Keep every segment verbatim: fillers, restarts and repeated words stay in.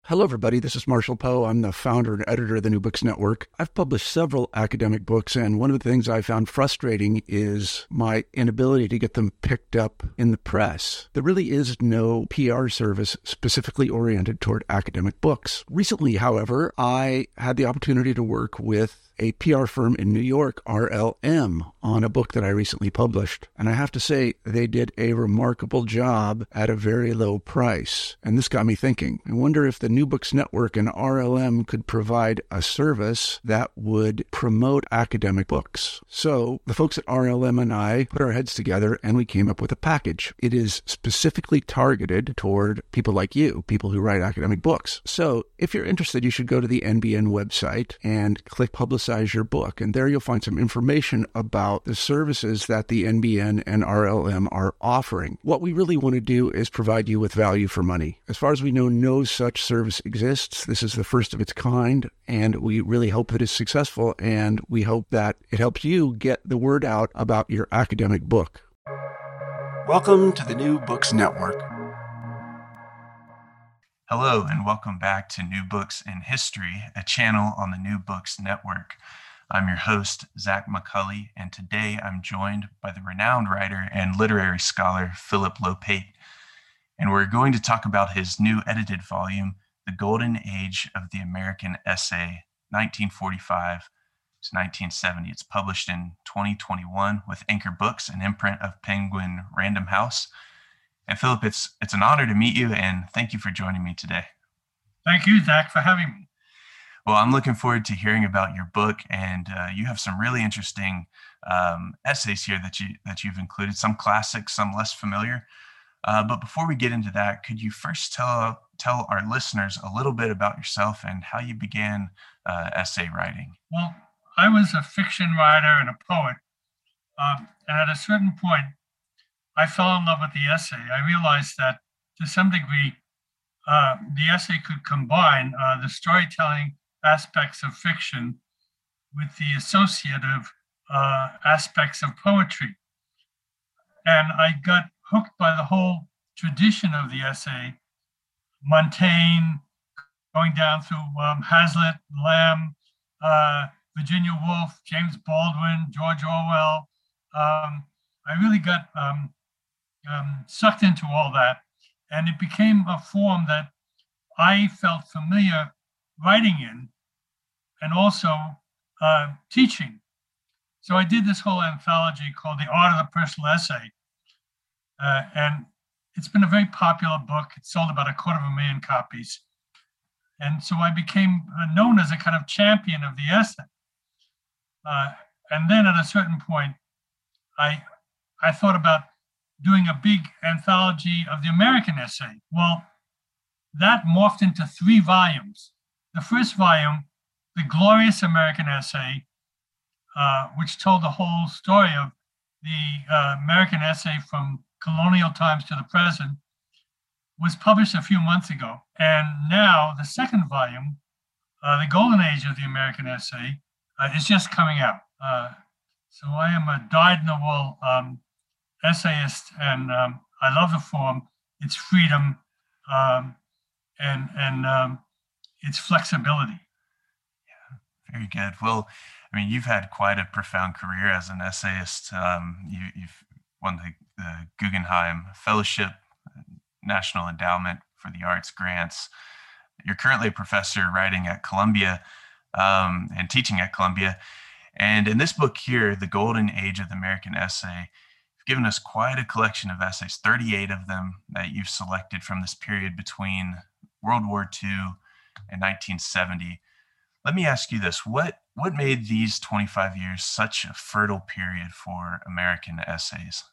Hello, everybody. This is Marshall Poe. I'm the founder and editor of the New Books Network. I've published several academic books, and one of the things I found frustrating is my inability to get them picked up in the press. There really is no P R service specifically oriented toward academic books. Recently, however, I had the opportunity to work with a P R firm in New York, R L M, on a book that I recently published. And I have to say, they did a remarkable job at a very low price. And this got me thinking. I wonder if the New Books Network and R L M could provide a service that would promote academic books. So the folks at R L M and I put our heads together and we came up with a package. It is specifically targeted toward people like you, people who write academic books. So if you're interested, you should go to the N B N website and click Publicize your book. And there you'll find some information about the services that the N B N and R L M are offering. What we really want to do is provide you with value for money. As far as we know, no such service exists. This is the first of its kind, and we really hope that it's successful, and we hope that it helps you get the word out about your academic book. Welcome to the New Books Network. Hello, and welcome back to New Books in History, a channel on the New Books Network. I'm your host, Zach McCulley, and today I'm joined by the renowned writer and literary scholar, Philip Lopate. And we're going to talk about his new edited volume, The Golden Age of the American Essay, nineteen forty-five to nineteen seventy. It's published in twenty twenty-one with Anchor Books, an imprint of Penguin Random House. And Philip, it's it's an honor to meet you, and thank you for joining me today. Thank you, Zach, for having me. Well, I'm looking forward to hearing about your book, and uh, you have some really interesting um, essays here that you that you've included. Some classics, some less familiar. Uh, but before we get into that, could you first tell tell our listeners a little bit about yourself and how you began uh, essay writing? Well, I was a fiction writer and a poet, um, and at a certain point, I fell in love with the essay. I realized that to some degree, uh, the essay could combine uh, the storytelling aspects of fiction with the associative uh, aspects of poetry. And I got hooked by the whole tradition of the essay, Montaigne, going down through um, Hazlitt, Lamb, uh, Virginia Woolf, James Baldwin, George Orwell. Um, I really got um, Um, sucked into all that, and it became a form that I felt familiar writing in and also uh, teaching. So I did this whole anthology called The Art of the Personal Essay, uh, and it's been a very popular book. It sold about a quarter of a million copies, and so I became uh, known as a kind of champion of the essay. Uh, and then at a certain point, I I thought about doing a big anthology of the American essay. Well, that morphed into three volumes. The first volume, The Glorious American Essay, uh, which told the whole story of the uh, American essay from colonial times to the present, was published a few months ago. And now the second volume, uh, The Golden Age of the American Essay, uh, is just coming out. Uh, so I am a dyed-in-the-wool um, essayist, and um, I love the form, its freedom, um, and and um, its flexibility. Yeah, very good. Well, I mean, you've had quite a profound career as an essayist. Um, you, you've won the, the Guggenheim Fellowship, National Endowment for the Arts grants. You're currently a professor writing at Columbia um, and teaching at Columbia. And in this book here, The Golden Age of the American Essay, given us quite a collection of essays, thirty-eight of them that you've selected from this period between World War Two and nineteen seventy. Let me ask you this. What, what made these twenty-five years such a fertile period for American essays?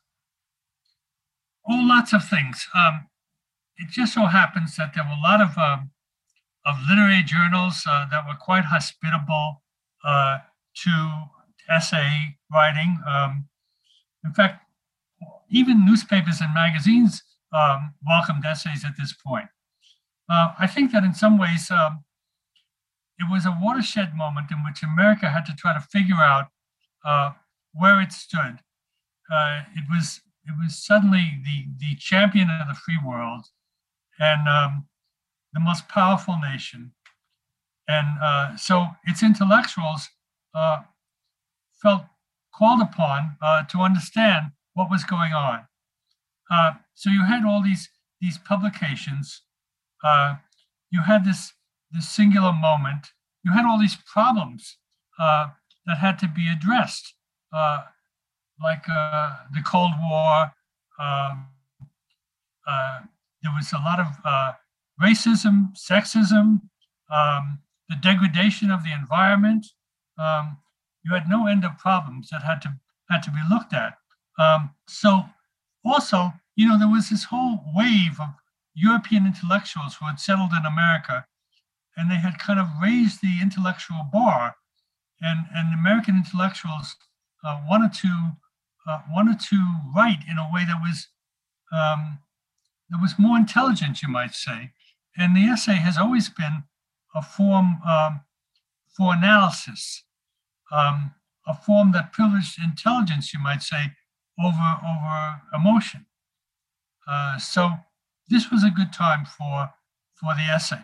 Oh, lots of things. Um, it just so happens that there were a lot of, um, of literary journals uh, that were quite hospitable uh, to essay writing. Um, in fact, even newspapers and magazines um, welcomed essays at this point. Uh, I think that in some ways, um, it was a watershed moment in which America had to try to figure out uh, where it stood. Uh, it was it was suddenly the the champion of the free world, and um, the most powerful nation. And uh, so its intellectuals uh, felt called upon uh, to understand what was going on. Uh, so you had all these these publications. Uh, you had this this singular moment. You had all these problems uh, that had to be addressed, uh, like uh, the Cold War. Um, uh, there was a lot of uh, racism, sexism, um, the degradation of the environment. Um, you had no end of problems that had to had to be looked at. Um, so also, you know, there was this whole wave of European intellectuals who had settled in America, and they had kind of raised the intellectual bar, and and American intellectuals uh, wanted to uh, wanted to write in a way that was um, that was more intelligent, you might say. And the essay has always been a form um, for analysis, um, a form that privileged intelligence, you might say, over over emotion. Uh, so this was a good time for for the essay.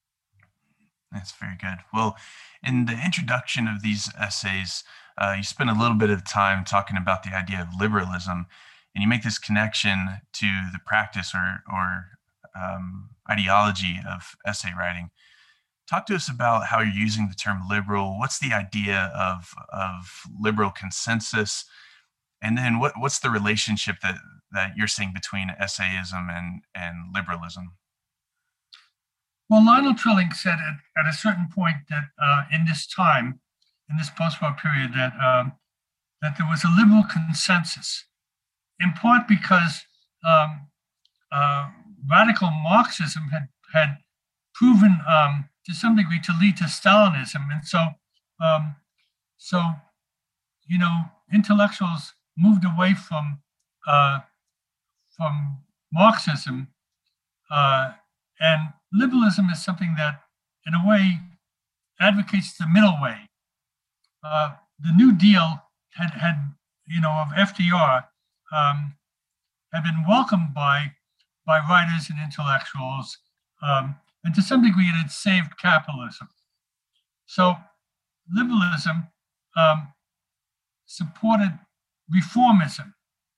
That's very good. Well, in the introduction of these essays, uh, you spend a little bit of time talking about the idea of liberalism, and you make this connection to the practice or or um, ideology of essay writing. Talk to us about how you're using the term liberal. What's the idea of of liberal consensus? And then what, what's the relationship that, that you're seeing between essayism and, and liberalism? Well, Lionel Trilling said at, at a certain point that uh, in this time, in this post-war period, that um, that there was a liberal consensus, in part because um, uh, radical Marxism had had proven um, to some degree to lead to Stalinism, and so um, so you know intellectuals moved away from uh, from Marxism, uh, and liberalism is something that, in a way, advocates the middle way. Uh, the New Deal had had you know of F D R um, had been welcomed by by writers and intellectuals, um, and to some degree, it had saved capitalism. So, liberalism um, supported reformism.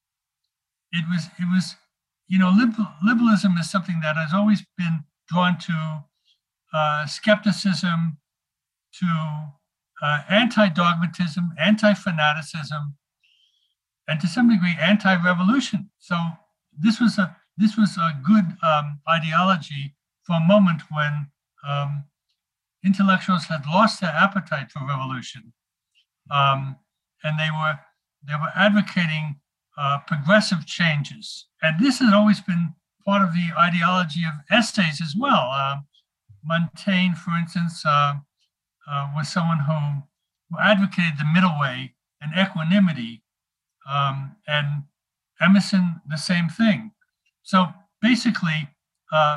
It was, it was, you know, liberal, liberalism is something that has always been drawn to uh, skepticism, to uh, anti-dogmatism, anti-fanaticism, and to some degree anti-revolution. So this was a this was a good um, ideology for a moment when um, intellectuals had lost their appetite for revolution, um, and they were they were advocating uh, progressive changes. And this has always been part of the ideology of essays as well. Uh, Montaigne, for instance, uh, uh, was someone who, who advocated the middle way and equanimity, um, and Emerson, the same thing. So basically, uh,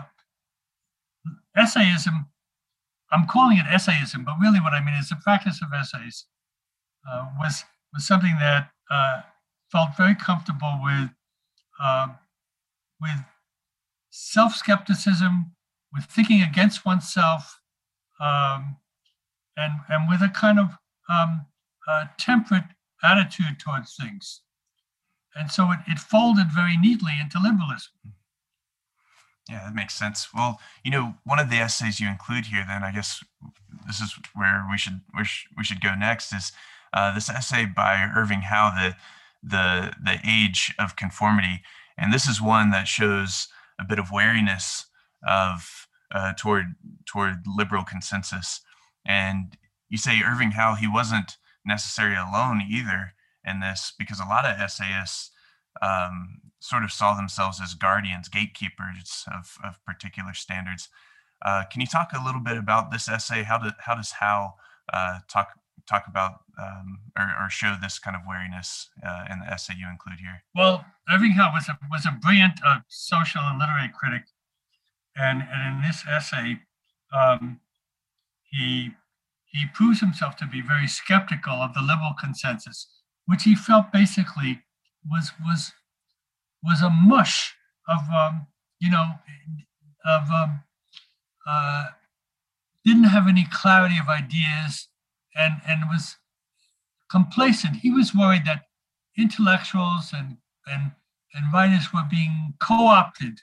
essayism, I'm calling it essayism, but really what I mean is the practice of essays uh, was, was something that uh, felt very comfortable with, uh, with self-skepticism, with thinking against oneself, um, and, and with a kind of um, uh, temperate attitude towards things. And so it, it folded very neatly into liberalism. Yeah, that makes sense. Well, you know, one of the essays you include here, then I guess this is where we should we, sh- we should go next, is uh, this essay by Irving Howe, the the the Age of Conformity, and this is one that shows a bit of wariness of uh, toward toward liberal consensus. And you say Irving Howe, he wasn't necessarily alone either in this, because a lot of essayists um, sort of saw themselves as guardians, gatekeepers of, of particular standards. Uh, can you talk a little bit about this essay? How, do, how does Howe uh, talk talk about um, or, or show this kind of wariness uh, in the essay you include here? Well, Irving Howe was a, was a brilliant uh, social and literary critic. And, and in this essay, um, he, he proves himself to be very skeptical of the liberal consensus, which he felt basically was was was a mush of um, you know of um, uh, didn't have any clarity of ideas and, and was complacent. He was worried that intellectuals and, and, and writers were being co-opted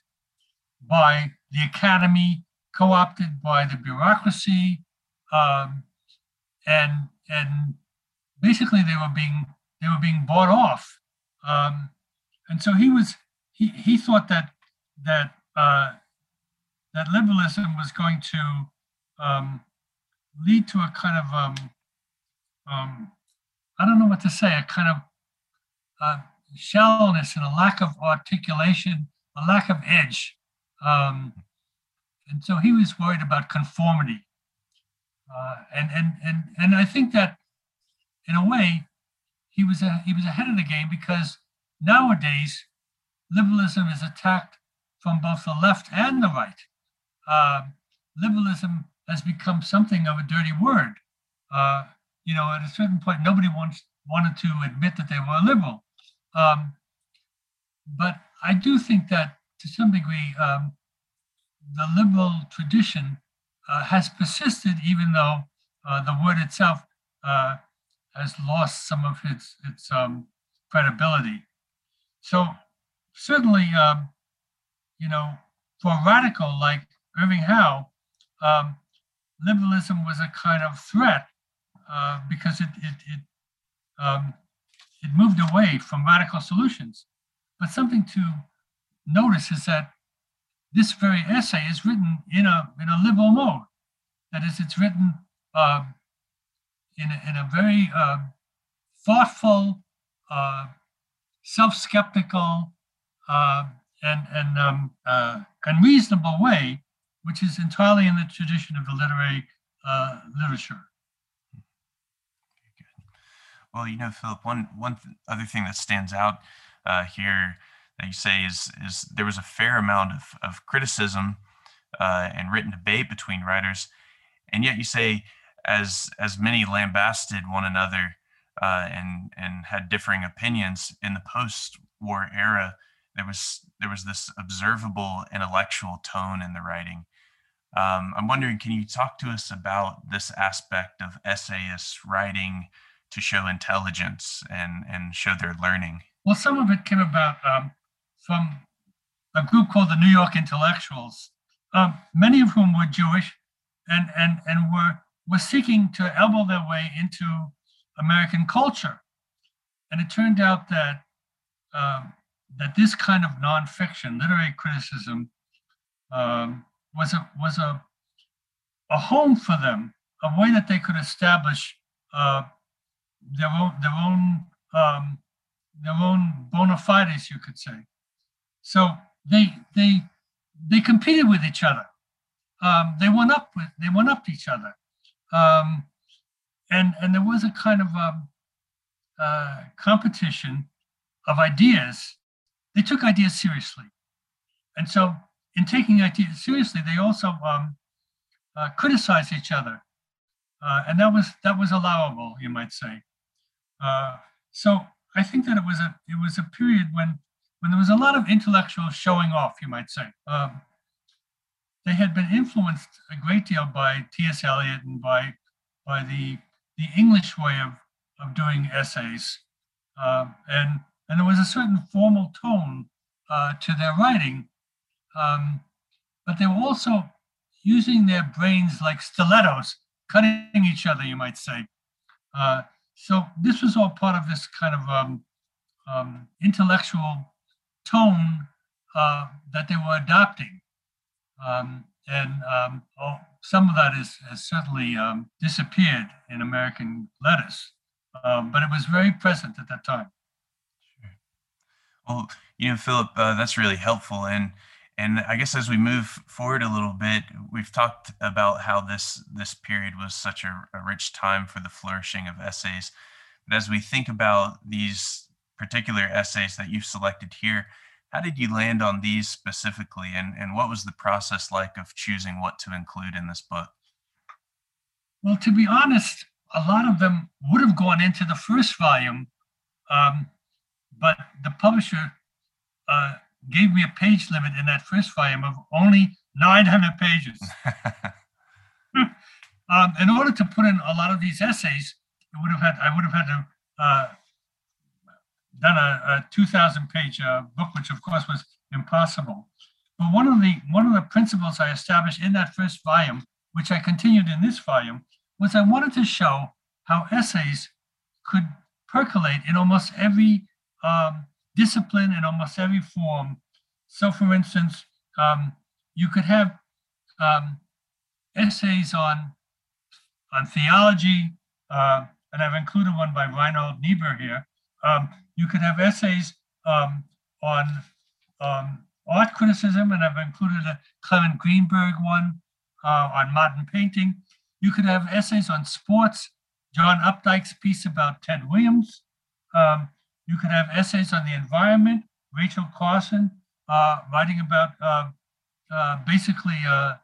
by the academy, co-opted by the bureaucracy, um, and and basically they were being they were being bought off. Um, and so he was he, he thought that that uh, that liberalism was going to um, lead to a kind of um, um, I don't know what to say, a kind of uh, shallowness and a lack of articulation, a lack of edge. Um, and so he was worried about conformity. Uh, and, and, and, and I think that in a way, he was, a, he was ahead of the game, because nowadays liberalism is attacked from both the left and the right. Uh, liberalism has become something of a dirty word. Uh, you know, at a certain point, nobody wants, wanted to admit that they were liberal. Um, but I do think that to some degree, um, the liberal tradition uh, has persisted, even though uh, the word itself uh, has lost some of its, its um, credibility. So certainly, um, you know, for a radical like Irving Howe, um, liberalism was a kind of threat uh, because it, it, it, um, it moved away from radical solutions. But something to notice is that this very essay is written in a in a liberal mode. That is, it's written um, in, a, in a very uh, thoughtful, uh, self-skeptical, uh, and and um, uh, and reasonable way, which is entirely in the tradition of the literary uh, literature. Good. Well, you know, Philip, one one th- other thing that stands out uh, here that you say is is there was a fair amount of, of criticism uh, and written debate between writers, and yet you say as as many lambasted one another uh, and and had differing opinions in the post-war era, there was there was this observable intellectual tone in the writing. Um, I'm wondering, can you talk to us about this aspect of essayists writing to show intelligence and and show their learning? Well, some of it came about um, from a group called the New York Intellectuals, um, many of whom were Jewish and, and, and were, were seeking to elbow their way into American culture. And it turned out that, um, that this kind of nonfiction, literary criticism, um, was, a, was a, a home for them, a way that they could establish uh, their own, their own um, their own bona fides, you could say. So they they they competed with each other. Um, they went up with they went up to each other, um, and and there was a kind of um, uh, competition of ideas. They took ideas seriously, and so in taking ideas seriously, they also um, uh, criticized each other, uh, and that was that was allowable, you might say. Uh, so. I think that it was a it was a period when when there was a lot of intellectual showing off, you might say. Um, they had been influenced a great deal by T S Eliot and by by the the English way of of doing essays, um, and and there was a certain formal tone uh, to their writing, um, but they were also using their brains like stilettos, cutting each other, you might say. Uh, So this was all part of this kind of um, um, intellectual tone uh, that they were adopting. Um, and um, oh, some of that is, has certainly um, disappeared in American letters, um, but it was very present at that time. Sure. Well, you know, Philip, uh, that's really helpful. And and I guess as we move forward a little bit, we've talked about how this this period was such a, a rich time for the flourishing of essays. But as we think about these particular essays that you've selected here, how did you land on these specifically, and, and what was the process like of choosing what to include in this book? Well, to be honest, a lot of them would have gone into the first volume, um, but the publisher uh, gave me a page limit in that first volume of only nine hundred pages. um, in order to put in a lot of these essays, it would have had I would have had to uh, done a, a two thousand page uh, book, which of course was impossible. But one of the one of the principles I established in that first volume, which I continued in this volume, was I wanted to show how essays could percolate in almost every um, discipline, in almost every form. So, for instance, um, you could have um, essays on on theology, uh, and I've included one by Reinhold Niebuhr here. Um, you could have essays um, on um, art criticism, and I've included a Clement Greenberg one uh, on modern painting. You could have essays on sports, John Updike's piece about Ted Williams. Um, you could have essays on the environment, Rachel Carson uh, writing about uh, uh, basically uh,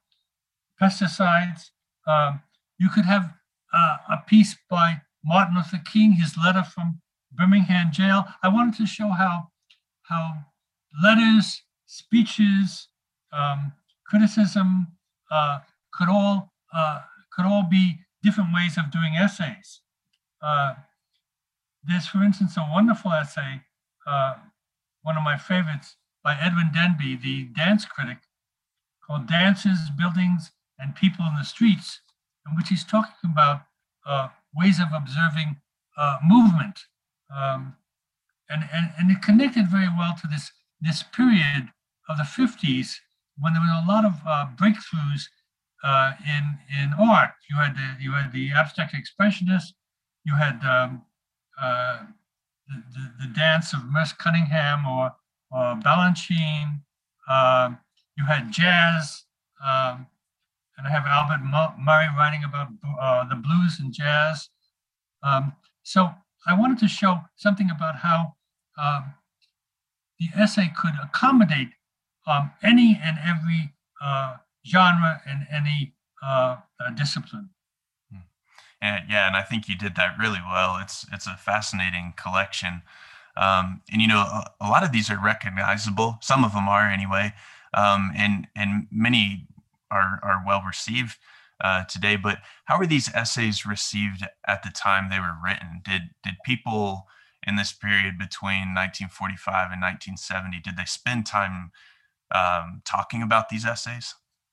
pesticides. Um, you could have uh, a piece by Martin Luther King, his letter from Birmingham jail. I wanted to show how how letters, speeches, um, criticism uh, could all uh, could all be different ways of doing essays. Uh, there's, for instance, a wonderful essay, uh, one of my favorites, by Edwin Denby, the dance critic, called "Dances, Buildings, and People in the Streets," in which he's talking about uh, ways of observing uh, movement. Um, and, and, and it connected very well to this, this period of the fifties when there was a lot of uh, breakthroughs uh, in, in art. You had the, you had the abstract expressionists, you had um, uh, the, the, the dance of Merce Cunningham or, or Balanchine, uh, you had jazz, um, and I have Albert Murray writing about uh, the blues and jazz. Um, so I wanted to show something about how um, the essay could accommodate um, any and every uh, genre and any uh, uh, discipline. And yeah, and I think you did that really well. It's it's a fascinating collection, um, and you know a, a lot of these are recognizable. Some of them are anyway, um, and and many are are well received uh, today. But how were these essays received at the time they were written? Did did people in this period between nineteen forty-five and nineteen seventy, did they spend time um, talking about these essays?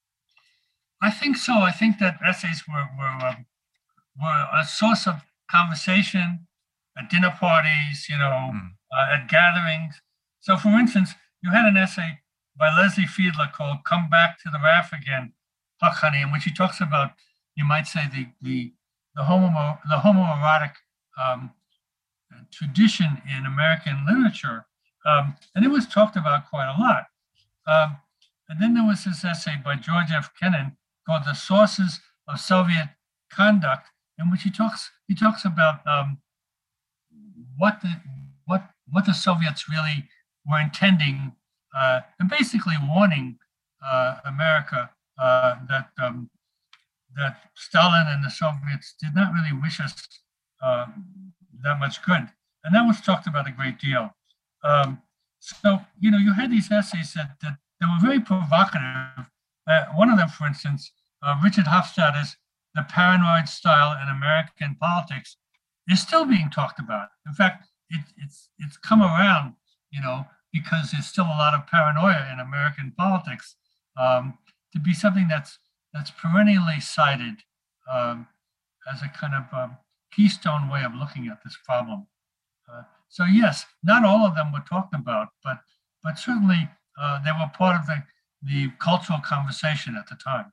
I think so. I think that essays were were um, were a source of conversation at dinner parties, you know, mm. uh, at gatherings. So, for instance, you had an essay by Leslie Fiedler called "Come Back to the R A F Again, Huck Honey," in which he talks about, you might say, the the the homo the homoerotic um, tradition in American literature, um, and it was talked about quite a lot. Um, and then there was this essay by George F. Kennan called "The Sources of Soviet Conduct," in which he talks he talks about um, what the what what the Soviets really were intending, uh, and basically warning uh, America uh, that um, that Stalin and the Soviets did not really wish us uh, that much good, and that was talked about a great deal. Um, so you know, you had these essays that that, that were very provocative. Uh, one of them, for instance, uh, Richard Hofstadter's "The Paranoid Style in American Politics" is still being talked about. In fact, it, it's it's come around, you know, because there's still a lot of paranoia in American politics, um, to be something that's that's perennially cited um, as a kind of um, keystone way of looking at this problem. Uh, so yes, not all of them were talked about, but but certainly uh, they were part of the the cultural conversation at the time.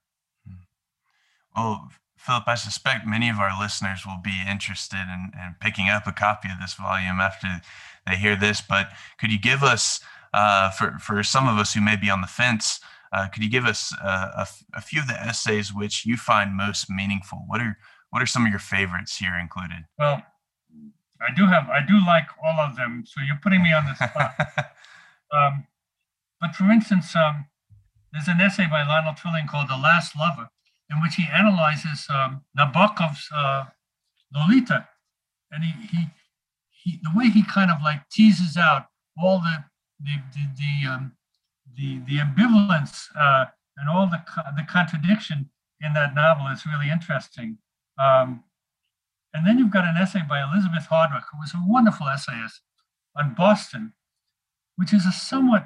Well, Philip, I suspect many of our listeners will be interested in, in picking up a copy of this volume after they hear this. But could you give us, uh, for, for some of us who may be on the fence, uh, could you give us uh, a, a few of the essays which you find most meaningful? What are what are some of your favorites here included? Well, I do have, I do like all of them. So you're putting me on the spot. um, but for instance, um, there's an essay by Lionel Trilling called "The Last Lover," in which he analyzes um, Nabokov's uh, Lolita, and he, he he the way he kind of like teases out all the the the the, um, the, the ambivalence uh, and all the the contradiction in that novel is really interesting. Um, and then you've got an essay by Elizabeth Hardwick, who was a wonderful essayist on Boston, which is a somewhat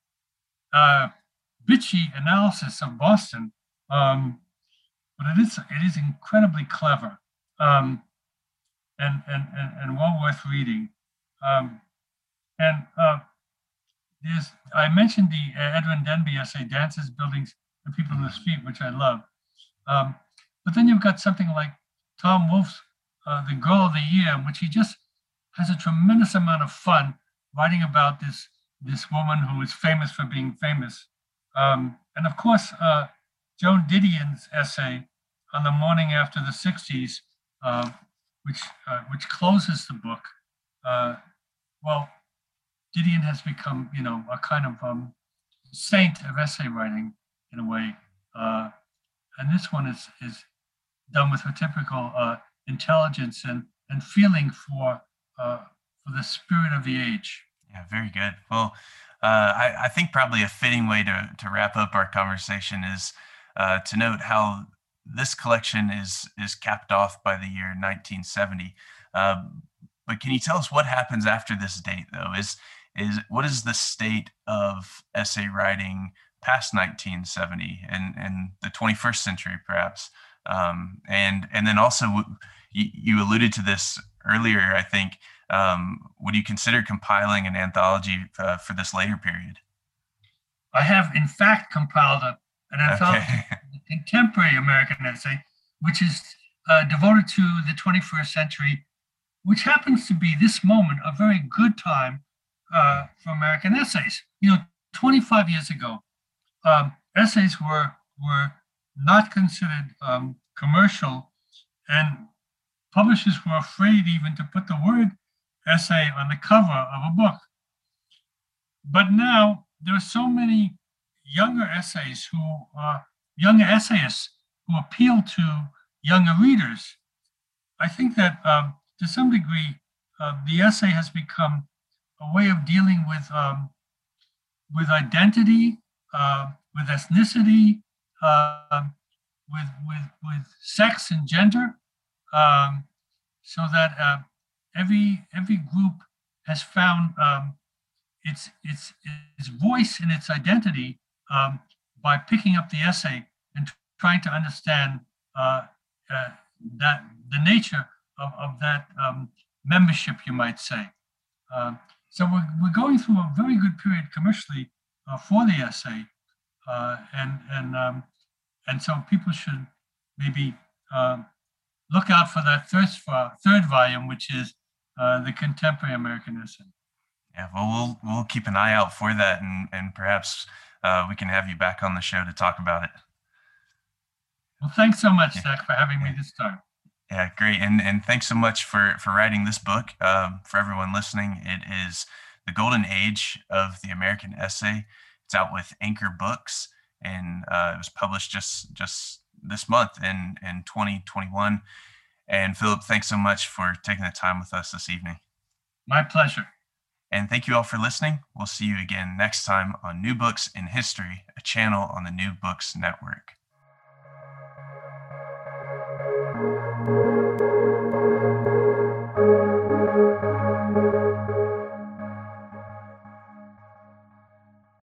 uh, bitchy analysis of Boston, um, but it is it is incredibly clever um, and, and and and well worth reading. Um, and uh, there's I mentioned the uh, Edwin Denby essay, Dances, Buildings, and People in the Street, which I love. Um, but then you've got something like Tom Wolfe's uh, The Girl of the Year, in which he just has a tremendous amount of fun writing about this this woman who is famous for being famous. Um, and of course, uh, Joan Didion's essay on the morning after the sixties, uh, which uh, which closes the book. Uh, well, Didion has become, you know, a kind of um, saint of essay writing in a way. Uh, and this one is is done with her typical uh, intelligence and and feeling for uh, for the spirit of the age. Yeah, very good. Well, uh, I, I think probably a fitting way to, to wrap up our conversation is uh, to note how this collection is is capped off by the year nineteen seventy. Um, but can you tell us what happens after this date, though? Is is what is the state of essay writing past nineteen seventy and, and the twenty-first century, perhaps? Um, and and then also, you, you alluded to this earlier, I think. Um, would you consider compiling an anthology uh, for this later period? I have, in fact, compiled a, an anthology, okay. Contemporary American essay, which is uh, devoted to the twenty-first century, which happens to be this moment a very good time uh, for American essays. You know, twenty-five years ago, um, essays were were not considered um, commercial, and publishers were afraid even to put the word essay on the cover of a book. But now there are so many younger essays who are younger essayists who appeal to younger readers. I think that um, to some degree, uh, the essay has become a way of dealing with um, with identity, uh, with ethnicity, uh, with with with sex and gender, um, so that uh, every every group has found um, its its its voice and its identity um, by picking up the essay and trying to understand uh, uh, that the nature of, of that um, membership, you might say. Um, so we're we're going through a very good period commercially uh, for the essay, uh, and and um, and so people should maybe um, look out for that third third volume, which is uh, the Contemporary American Essay. Yeah, well, we'll we'll keep an eye out for that, and and perhaps uh, we can have you back on the show to talk about it. Well, thanks so much, yeah. Zach, for having me this time. Yeah, great, and and thanks so much for for writing this book. Um, for everyone listening, it is The Golden Age of the American Essay. It's out with Anchor Books, and uh, it was published just just this month in in twenty twenty-one. And Philip, thanks so much for taking the time with us this evening. My pleasure. And thank you all for listening. We'll see you again next time on New Books in History, a channel on the New Books Network.